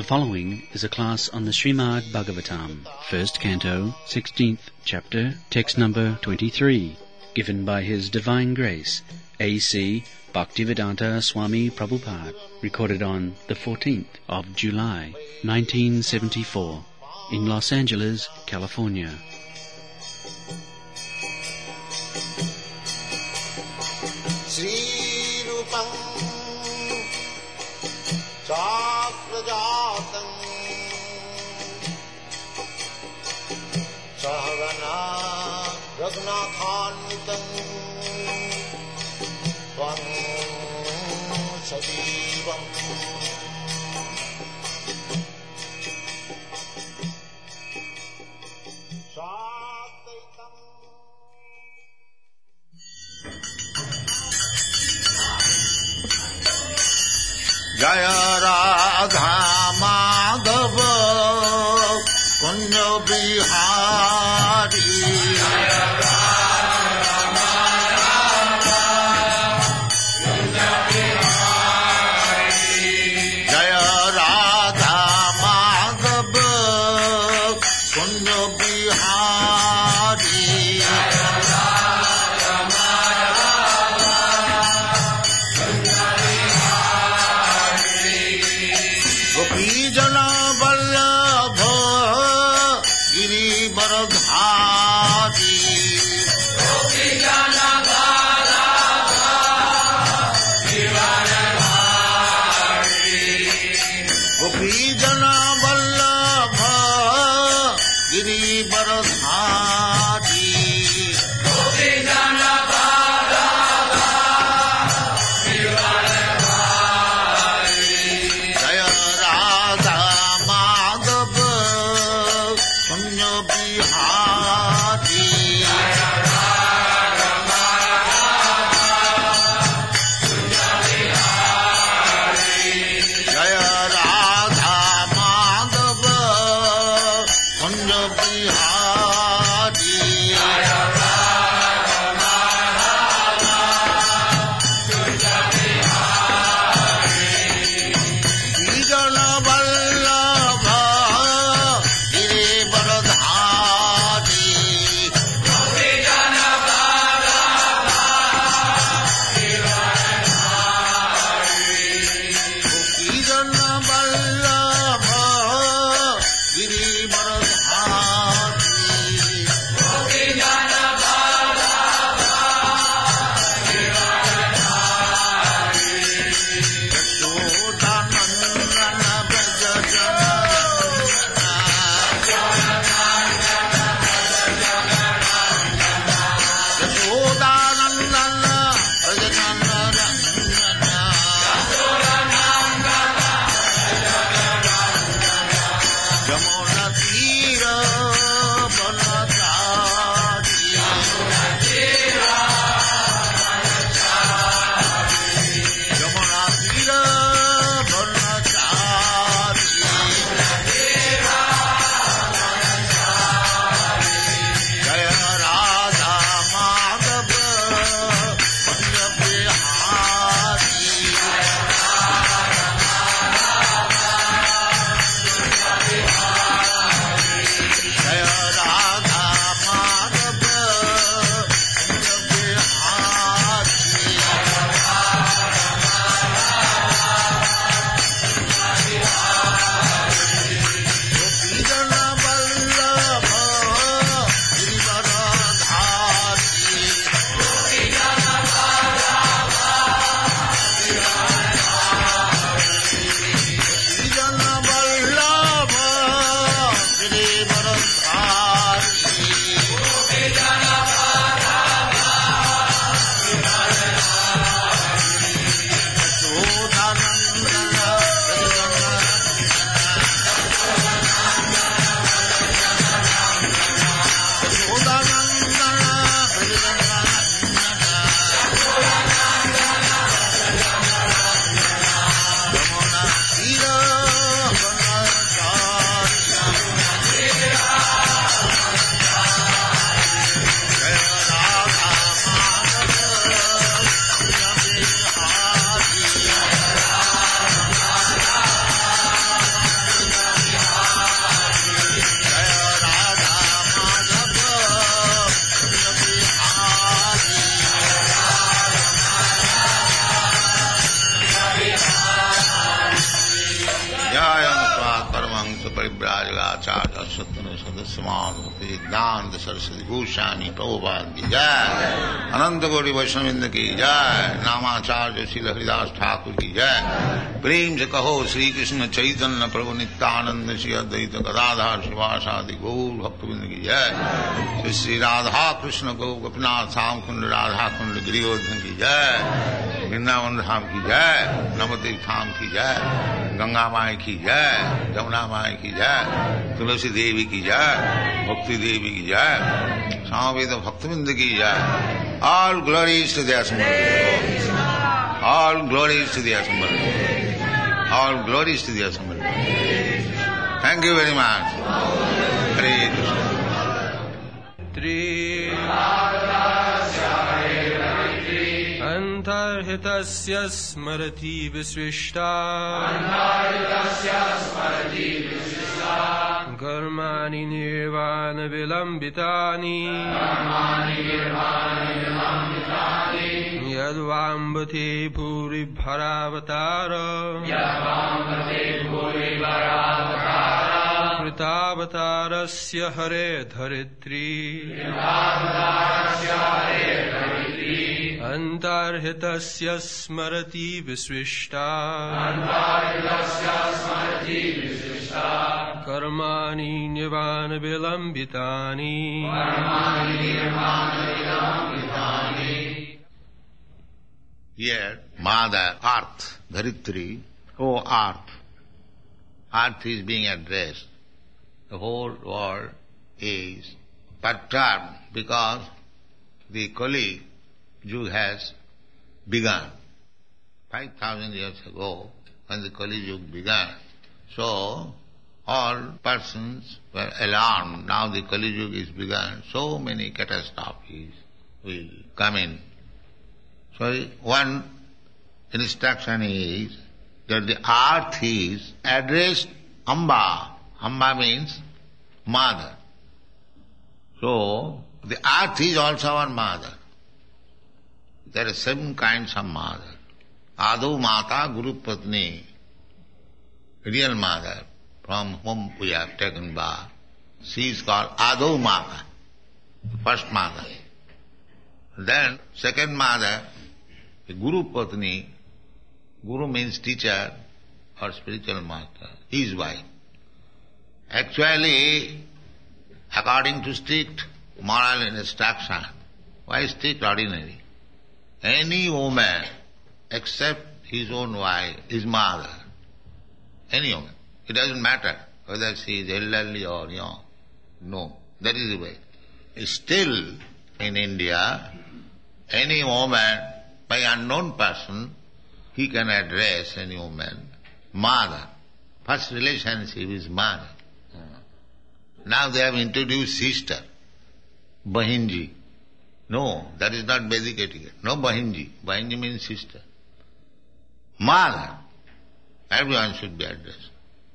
following is a class on the Srimad Bhagavatam, first canto, 16th chapter, text number 23, given by His Divine Grace, A.C. Bhaktivedanta Swami Prabhupada, recorded on the 14th of July, 1974, in Los Angeles, California. Chakrajatam Sahagana Raghunathanvitam Tvam Sadivam Sataitam. Jaya Radha Madhava Kunja Bihari Jaya Radha Madhava Kunja Bihari Jaya Radha Madhava Kunja Bihari Jaya Radha Madhava Kunja Bihari Gopijana Vallabha Girivaradhari Gopijana Vallabha Girivaradhari Gopijana Vallabha Girivaradhari Gopijana Vallabha Girivaradhari Jaya Radha Madhava Kunja Bihari Jaya Radha Madhava Kunja Bihari Jaya Radha Madhava Kunja Bihari परिव्राजकाचार्य सत्तनु सदस्यमाधुमते सिद्धांत सरस्वती गोस्वामी प्रभुपाद की जय, अनंत कोटि वैष्णववृंद की जय, नामाचार्य श्री हरिदास ठाकुर की जय। प्रेम से कहो श्री कृष्ण चैतन्य प्रभु नित्यानंद श्री अद्वैत गदाधर शिवासादि गौर भक्तवृंद की जय। श्री श्री राधा कृष्ण को गोपीनाथ धाम कुंड राधा कुंड गिरिवर्धन की जय, वृंदावन धाम की जय, नवद्वीप धाम की जय, गंगा माई की जय, जमुना माई की जय, तुलसी देवी की जय, भक्ति देवी की जय, समवेत भक्तवृंद की जय। All glories to the Assembly. All glories to the Assembly. All glories to the Assembly. Thank you very much. Hare Krishna. अंतर्हितस्य स्मरति विशिष्टा कर्माणि निर्वाण विलंबितानि यद्वाम्बते भूरि भरावतार कृतावतारस्य हरे धरित्री अंतर्हितस्य स्मरति विशिष्टा कर्माणि निर्वाण विलंबितानि। Here, Mother, Earth, Dharitri, O Earth. Earth is being addressed. The whole world is perturbed because the Kali Yuga has begun. 5,000 years ago, when the Kali Yuga began, so all persons were alarmed. Now the Kali Yuga is begun. So many catastrophes will come in. So one instruction is that the earth is addressed Amba. Amba means mother. So the earth is also our mother. There are 7 kinds of mother. Adu Mata Guru Patni, real mother, from whom we have taken birth. She is called Adu Mata, first mother. Then second mother, Guru Patni. Guru means teacher or spiritual master, his wife. Actually, according to strict moral instruction, why strict ordinary? Any woman except his own wife, his mother, any woman, it doesn't matter whether she is elderly or young. No, that is the way. Still, in India, any woman, by unknown person, he can address any woman, mother. First relationship is mother. Now they have introduced sister, Bahinji. No, that is not Vedic etiquette. No Bahinji. Bahinji means sister. Mother. Everyone should be addressed.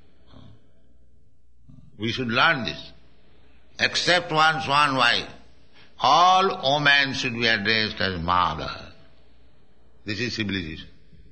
We should learn this. Except one's one wife, all women should be addressed as mother. This is civilization.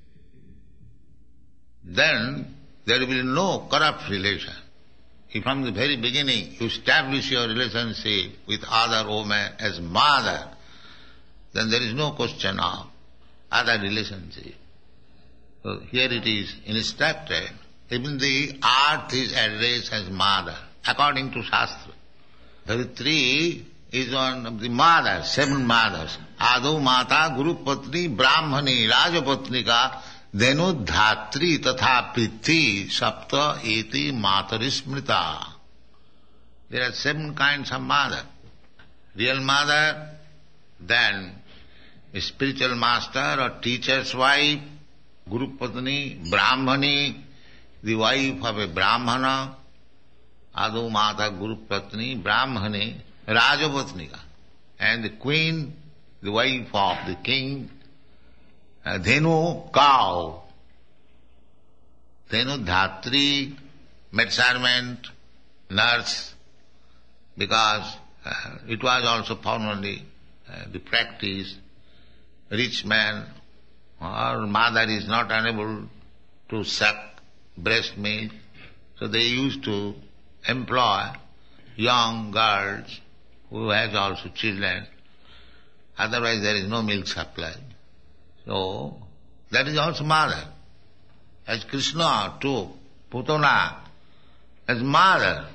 Then there will be no corrupt relation. If from the very beginning you establish your relationship with other women as mother, then there is no question of other relationship. So here it is instructed, even the earth is addressed as mother, according to Shastra. Dharitri is one of the mothers, 7 mothers. Adu Mata, Guru Patni, Brahmani, Rajapatnika, Dhenu Dhatri, Tatha Pithi, Sapta Eti Matarismrita. There are 7 kinds of mother. Real mother, then a spiritual master or teacher's wife, Guru Patni, Brahmani, the wife of a Brahmana, Adu Mata, Guru Patni, Brahmani, Rajapatnika, and the queen, the wife of the king, Dhenu, cow, Dhenu, Dhatri, maid servant, nurse, because it was also formerly the practice, rich man or mother is not unable to suck breast milk, So they used to employ young girls who has also children. Otherwise there is no milk supply. So that is also mother. As Krishna took Putana as mother.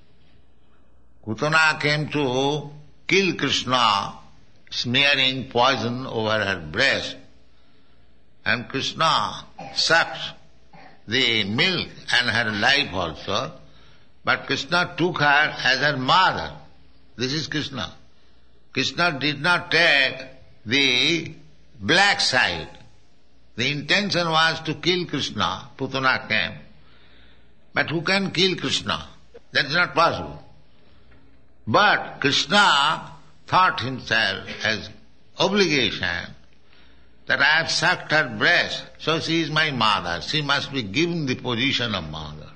Putana came to kill Krishna, smearing poison over her breast. And Krishna sucked the milk and her life also. But Krishna took her as her mother. This is Krishna. Krishna did not take the black side. The intention was to kill Krishna. Putana came. But who can kill Krishna? That is not possible. But Krishna thought himself as obligation that I have sucked her breast, so she is my mother. She must be given the position of mother.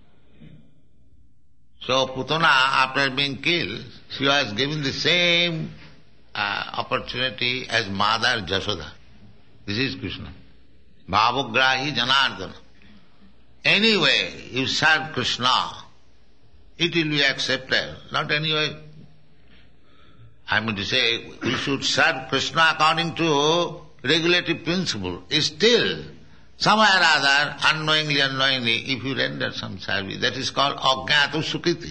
So Putana, after being killed, she was given the same opportunity as mother Jashoda. This is Krishna. Bhavagrahi Janardana. Anyway, you serve Krishna, it will be accepted. Not anyway. I mean to say, we should serve Krishna according to regulative principle. Still, somewhere or other, unknowingly, if you render some service, that is called ajnata sukriti.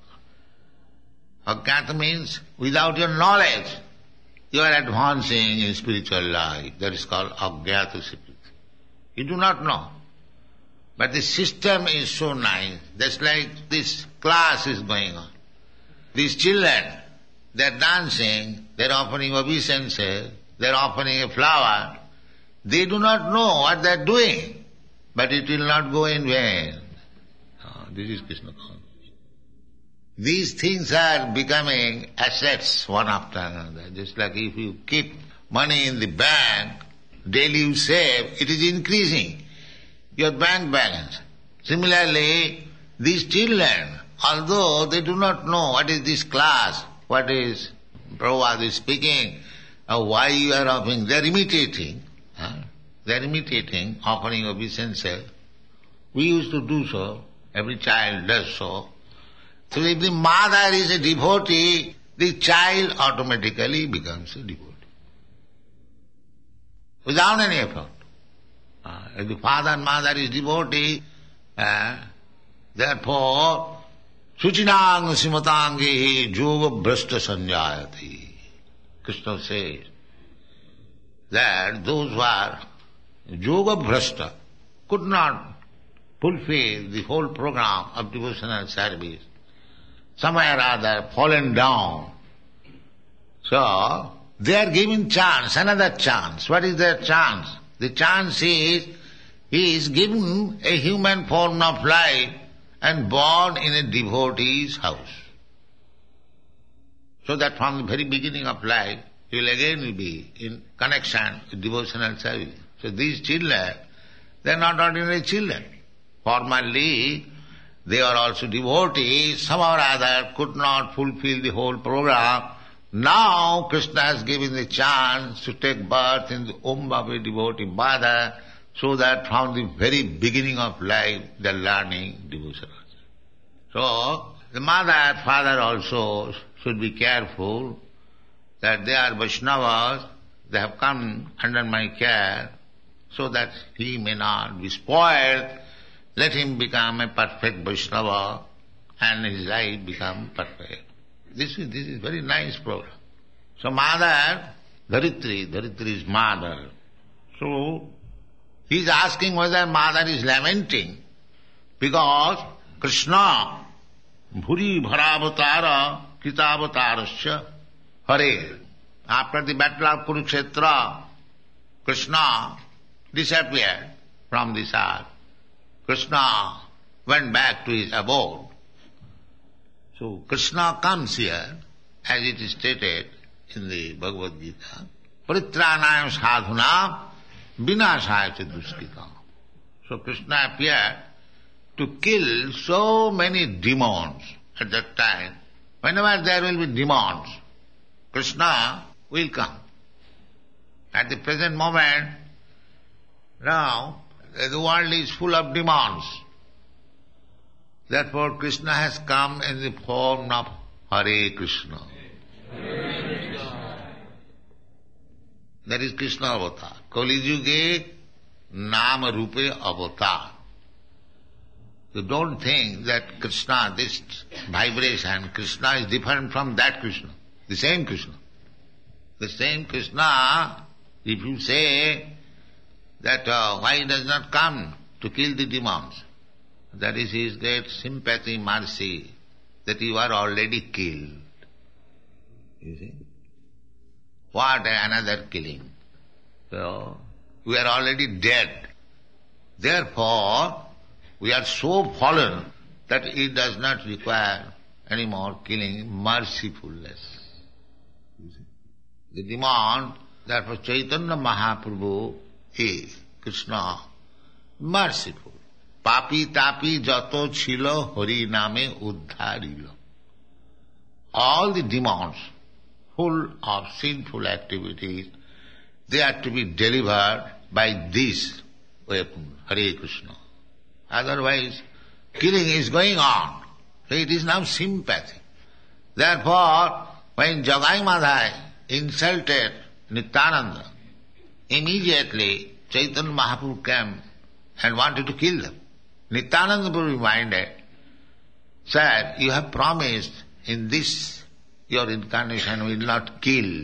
Ajnata means without your knowledge, you are advancing in spiritual life. That is called ajnata sukriti. You do not know. But the system is so nice. That's like this class is going on. These children, they are dancing, they are offering obeisances, they are offering a flower. They do not know what they are doing, but it will not go in vain. This is Krishna consciousness. These things are becoming assets one after another. Just like if you keep money in the bank, daily you save, it is increasing your bank balance. Similarly, these children, although they do not know what is this class, what is Prabhupada is speaking, why you are offering, they are imitating. They are imitating, offering obeisances. We used to do so. Every child does so. So if the mother is a devotee, the child automatically becomes a devotee. Without any effort. If the father and mother is devotee, therefore, Suchinang simatangehi yoga brashta sanjayati. Krishna says that those who are yoga brashta could not fulfill the whole program of devotional service, somewhere or other fallen down. So, they are given chance, another chance. What is their chance? The chance is, he is given a human form of life and born in a devotee's house. So that from the very beginning of life, he will again be in connection with devotional service. So these children, they are not ordinary children. Formerly, they are also devotees, somehow or other could not fulfill the whole program. Now Krishna has given the chance to take birth in the womb of a devotee mother, so that from the very beginning of life they are learning devotion. So the mother and father also should be careful that they are Vaishnavas, they have come under my care, so that he may not be spoiled. Let him become a perfect Vaishnava and his life become perfect. This is very nice program. So mother, Dharitri is mother. So he is asking whether mother is lamenting, because Krishna, Bhuri Bharavatara Kitavatarasya Hare. After the battle of Kurukshetra, Krishna disappeared from this earth. Krishna went back to his abode. So Krishna comes here, as it is stated in the Bhagavad Gita, Paritranayam sadhuna vinashaya ca duskita. So Krishna appeared to kill so many demons at that time. Whenever there will be demons, Krishna will come. At the present moment, now, the world is full of demons. Therefore Krishna has come in the form of Hare Krishna. That is Krishna avatar. Kali Yuge Nama Rupe avatar. You don't think that Krishna, this vibration, Krishna is different from that Krishna. The same Krishna. The same Krishna, if you say that why he does not come to kill the demons, that is his great sympathy, mercy, that you are already killed. You see? What another killing? So, we are already dead. Therefore, we are so fallen that it does not require any more killing, mercifulness. You see? The demand, therefore Chaitanya Mahaprabhu is Krishna, merciful. Papi tapi jato chilo hari name uddharilo. All the demons full of sinful activities, they are to be delivered by this weapon, Hare Krishna. Otherwise, killing is going on. So it is now sympathy. Therefore, when Jagai Madhai insulted Nityananda, immediately Chaitanya Mahaprabhu came and wanted to kill them. Nityananda Prabhu reminded, "Sir, you have promised in this your incarnation will not kill."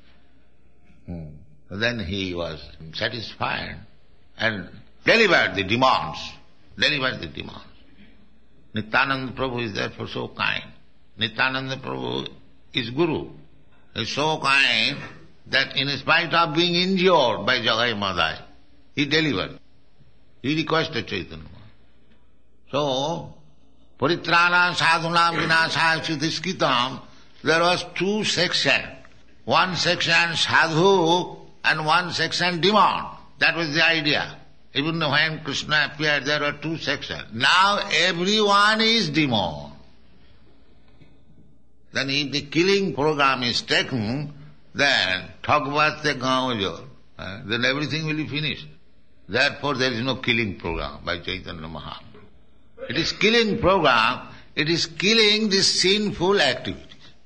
Then he was satisfied and delivered the demons. Nityananda Prabhu is therefore so kind. Nityananda Prabhu is Guru. He is so kind that in spite of being injured by Jagai Madhai, he delivered. He requested Chaitanya. So, Paritrana sadhuna vinasaya sudhiskitam, there was two sections. One section sadhu and one section demon. That was the idea. Even when Krishna appeared, there were two sections. Now everyone is demon. Then if the killing program is taken, then then everything will be finished. Therefore there is no killing program by Chaitanya Mahaprabhu. It is killing program, it is killing the sinful activities.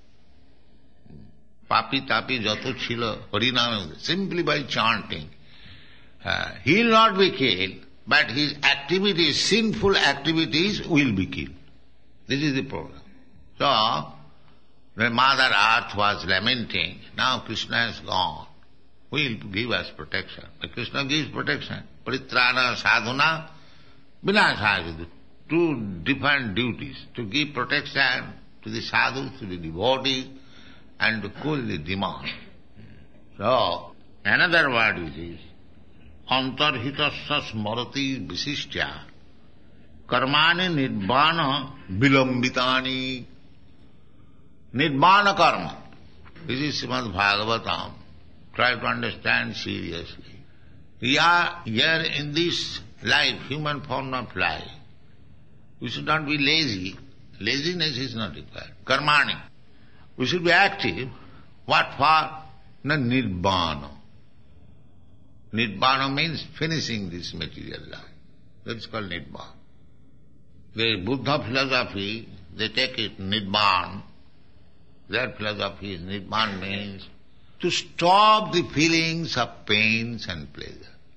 Papi tapi jato chilo harinam, simply by chanting. He will not be killed, but his activities, sinful activities will be killed. This is the program. So, when Mother Earth was lamenting, now Krishna is gone. Who will give us protection? But Krishna gives protection. Paritrana sadhuna vinasaya. Two different duties. To give protection to the sadhus, to the devotees, and to cool the demon. So, another word is this. Antarhitasya smrati visishtya karmani nirvana vilambitani. Nirvana karma. This is Srimad Bhagavatam. Try to understand seriously. We are here in this life, human form of life. We should not be lazy. Laziness is not required. Karmani. We should be active. What for? Na nirvana. Nirvana means finishing this material life. That's called nirvana. The Buddha philosophy, they take it nirvana. Their philosophy is nirvana means to stop the feelings of pains and pleasure.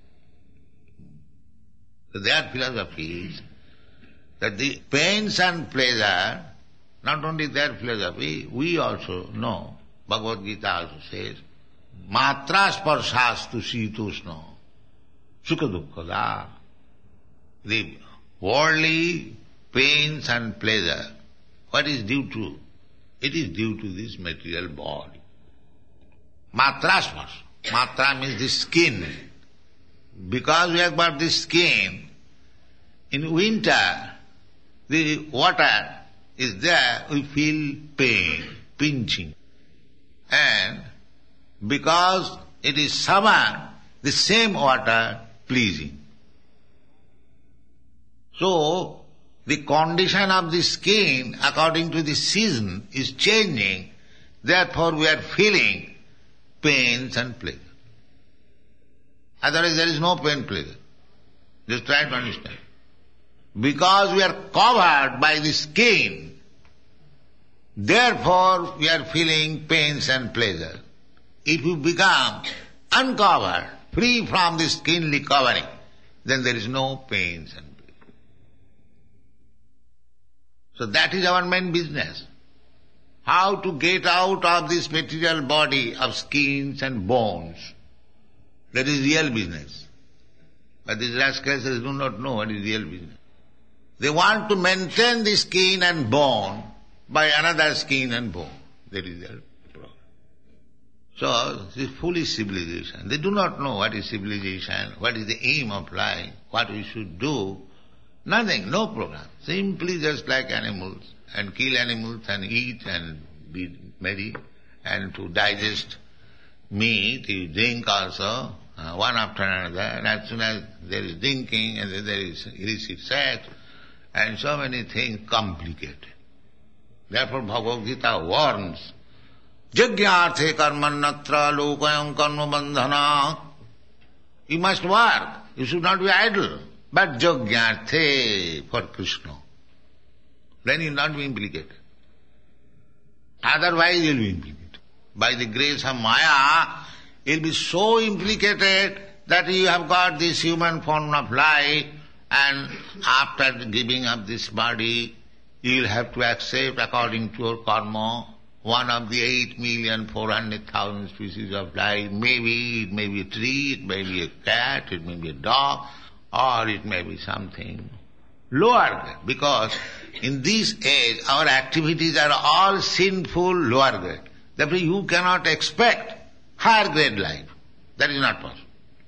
So their philosophy is that the pains and pleasure, not only their philosophy, we also know, Bhagavad Gita also says, matra sparsastu sitoshno sukha dukkhada. The worldly pains and pleasure, what is due to? It is due to this material body. Matra sparsa. Matra means the skin. Because we have got this skin, in winter, the water is there, we feel pain, pinching. And because it is summer, the same water pleasing. So, the condition of the skin according to the season is changing, therefore we are feeling pains and pleasure. Otherwise there is no pain, pleasure. Just try to understand. Because we are covered by the skin, therefore we are feeling pains and pleasure. If you become uncovered, free from the skinly covering, then there is no pains and pleasure. So that is our main business. How to get out of this material body of skins and bones. That is real business. But these rascals do not know what is real business. They want to maintain the skin and bone by another skin and bone. That is their problem. So, this is foolish civilization. They do not know what is civilization, what is the aim of life, what we should do. Nothing, no program. Simply just like animals, and kill animals and eat and be merry, and to digest meat, you drink also, one after another, and as soon as there is drinking and there is illicit sex, and so many things complicated. Therefore Bhagavad Gita warns, Jagyarthe karmannatra lokayam karma bandhana. You must work, you should not be idle, but jagyarthe for Krishna. Then you will not be implicated. Otherwise you will be implicated. By the grace of Maya, you will be so implicated that you have got this human form of life, and after giving up this body, you will have to accept according to your karma one of the 8,400,000 species of life. Maybe it may be a tree, it may be a cat, it may be a dog, or it may be something lower grade. Because in this age, our activities are all sinful lower grade. Therefore you cannot expect higher grade life. That is not possible.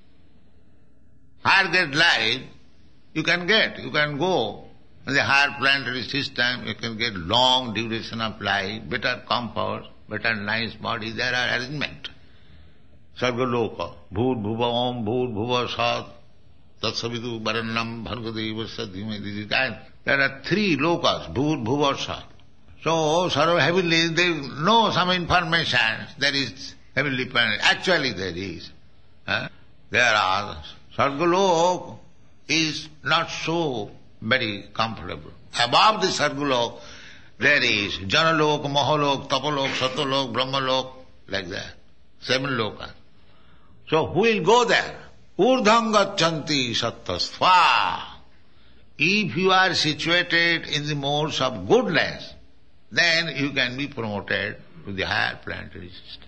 Higher grade life you can get, you can go in the higher planetary system, you can get long duration of life, better comfort, better nice body, there are arrangements. Sargaloka, bhur bhuva om, bhur bhuva sat, tatsavidu varannam bhargadeva sadhimai. There are 3 lokas, bhur bhuva sat. So, Sarva heavenly, they know some information, there is heavenly planet. Actually there is. There are Sargalok is not so very comfortable. Above the Sargalok, there is Janalok, Mahalok, Tapalok, Satalok, Brahmalok, like that. 7 lokas. So who will go there? Urdham gacchanti sattastva. If you are situated in the modes of goodness, then you can be promoted to the higher planetary system.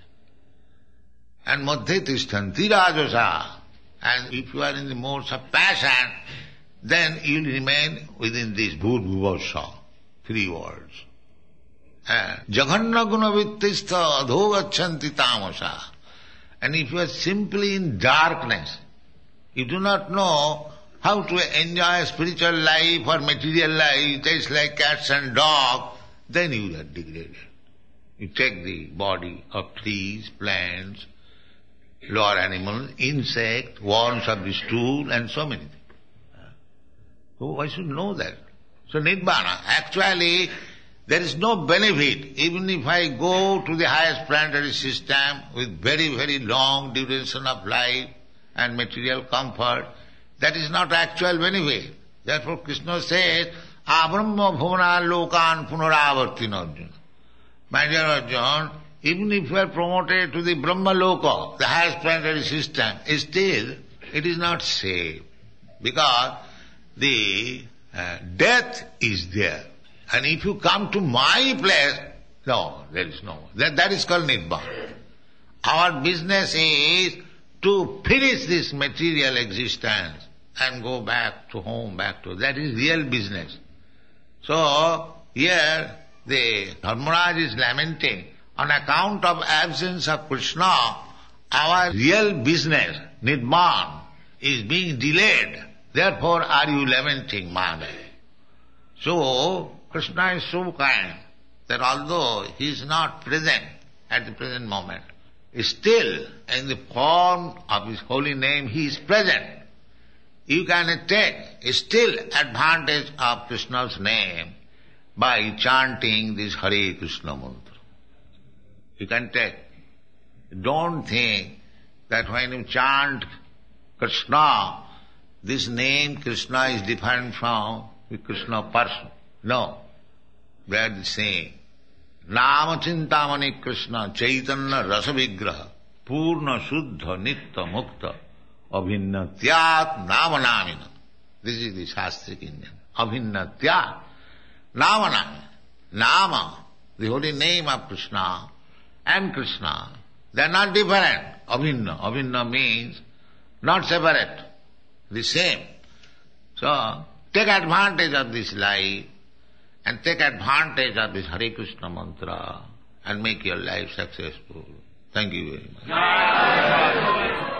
And madhye tishtanti rajasa. And if you are in the modes of passion, then you will remain within this bhur-bhuva-sva, 3 words. Jaghanna guna vittistha adho gacchanti tamasa. And if you are simply in darkness, you do not know how to enjoy spiritual life or material life, just like cats and dogs, then you are degraded. You take the body of trees, plants, lower animals, insects, worms of the stool, and so many things. So I should know that. So Nibbana, actually there is no benefit, even if I go to the highest planetary system with very, very long duration of life and material comfort, that is not actual benefit. Therefore Krishna says, Abrahma bhuvana lokan punaravartin Arjuna. My dear Arjuna, even if you are promoted to the Brahma Loka, the highest planetary system, still it is not safe. Because the death is there. And if you come to my place, no, there is no. That is called Nibbana. Our business is to finish this material existence and go back to home, that is real business. So, here the Dharmaraj is lamenting, on account of absence of Krishna, our real business, Nibbana, is being delayed. Therefore are you lamenting, Madhava? So, Krishna is so kind that although he is not present at the present moment, still in the form of his holy name he is present. You can take still advantage of Krishna's name by chanting this Hare Krishna mantra. You can take. Don't think that when you chant Krishna, this name Krishna is different from with Krishna person. No. They are the same. Nama Chintamani Krishna Chaitanya Rasa Vigraha Purna Shuddha Nitya Mukta Abhinnatyat Nama Namina. This is the Shastric Indian. Abhinnatyat Nama Namina. Nama, the holy name of Krishna and Krishna, they are not different. Abhinna. Abhinna means not separate, the same. So, take advantage of this life and take advantage of this Hare Krishna mantra and make your life successful. Thank you very much.